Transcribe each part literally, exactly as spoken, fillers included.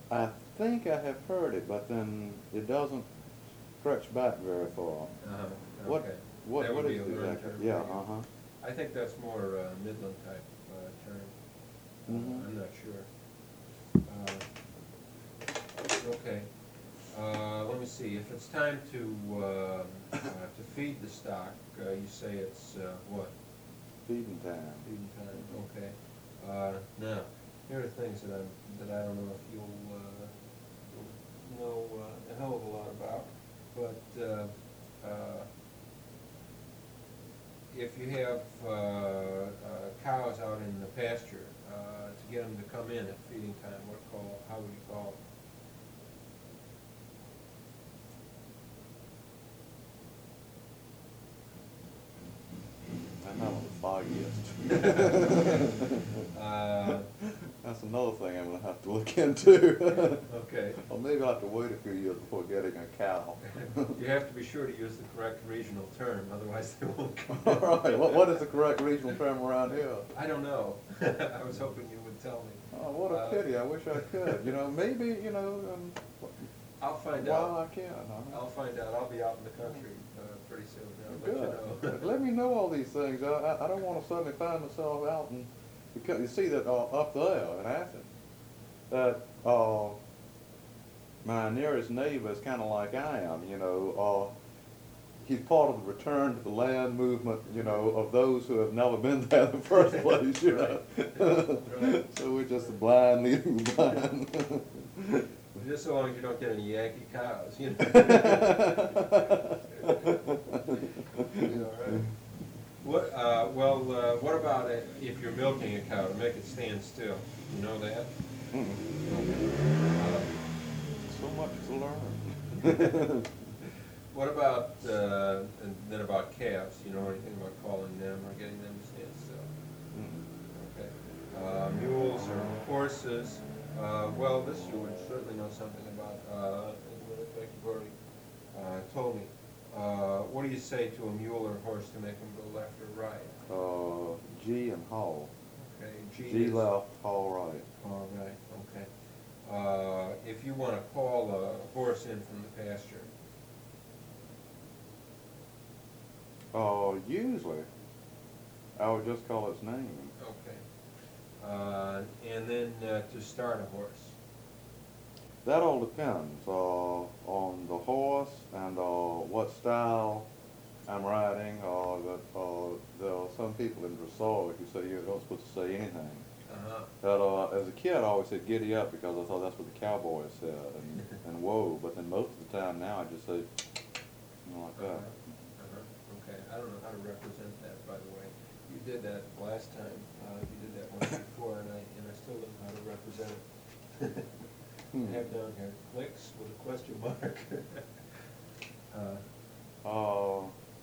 I think I have heard it, but then it doesn't stretch back very far. Uh-huh, What, okay. what, That what would be is a it learned exactly? term Yeah, for you. uh-huh. I think that's more uh, Midland type uh, term. Mhm. Uh, I'm not sure. Uh, okay. Uh, let me see. If it's time to uh, uh, to feed the stock, uh, you say it's uh, what? Feeding time. Feeding time. Okay. Uh, now, here are things that I'm that I don't know if you'll, uh, you'll know uh, a hell of a lot about, but uh, uh, if you have uh, uh, cows out in the pasture, uh, to get them to come in at feeding time, what call? How would you call I'm not on the foggiest. Uh, That's another thing I'm gonna have to look into. okay. Or maybe I'll have to wait a few years before getting a cow. You have to be sure to use the correct regional term, otherwise they won't come All in. right, what, what is the correct regional term around here? I don't know. I was hoping you would tell me. Oh, what a Uh, pity, I wish I could. You know, maybe, you know, um, I'll find while out. I can, huh? I'll find out. I'll be out in the country uh, pretty soon. I'll let you Good. know. Let me know all these things. I, I, I don't wanna suddenly find myself out and, because you see that, uh, up there in Athens, that, uh, my nearest neighbor is kinda like I am, you know, uh, he's part of the return to the land movement, you know, of those who have never been there in the first place, you know. Right. So we're just the blind leading the blind. Just so long as you don't get any Yankee cows, you know. You know, right? What, uh, well, uh, what about it if you're milking a cow to make it stand still? You know that? Mm. Uh, So much to learn. What about, uh, and then about calves? You know anything about calling them or getting them to stand still? Mm. Okay. Uh, mules or horses? Uh, well, this you would certainly know something about. Uh, in fact, you've already uh, told me. Uh, what do you say to a mule or horse to make them go left or right? Uh, G and Hall. Okay. G, G is, left, Hall right. all right. Okay. Uh, if you want to call a horse in from the pasture. Uh, usually, I would just call its name. Okay. Uh, and then uh, to start a horse. That all depends, uh, on the horse and, uh, what style I'm riding, uh, that, uh, there are some people in dressage who say you're not supposed to say anything. Uh-huh. But, uh, as a kid, I always said giddy up because I thought that's what the cowboys said, and, and whoa, but then most of the time now I just say, you know, like that. Uh-huh. Uh-huh. Okay, I don't know how to represent that, by the way. You did that last time, uh, you did that once before, and I, and I still don't know how to represent it. Hmm. I have down here, clicks with a question mark. Uh, Uh,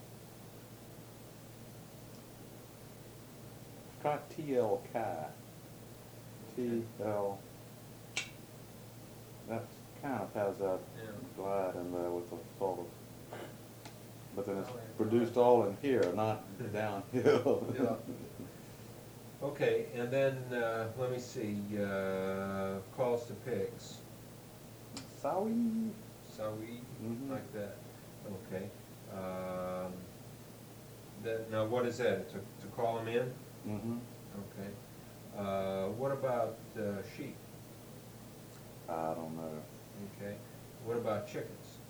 try T L K. T L. That kind of has that Yeah. glide in there with the sort of, but then it's Oh, yeah. produced all in here, not downhill. Yeah. Okay, and then, uh, let me see, uh, calls to pigs. Sorry. Sawi, Mhm. like that, okay. Um, that, now what is that, to, to call them in? Mm-hmm. Okay. Uh, what about, uh, sheep? I don't know. Okay. What about chickens?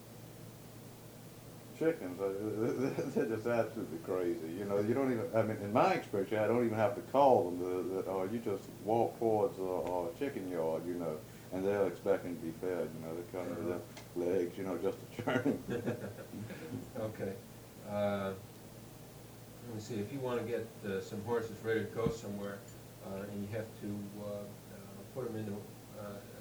Chickens, uh, they're just absolutely crazy. You know, you don't even, I mean, in my experience, I don't even have to call them. The, the, or you just walk towards a, a chicken yard, you know, and they're expecting to be fed. You know, they come to their legs, you know, just to churn. Okay. Uh, let me see, if you want to get uh, some horses ready to go somewhere, uh, and you have to uh, uh, put them into, uh,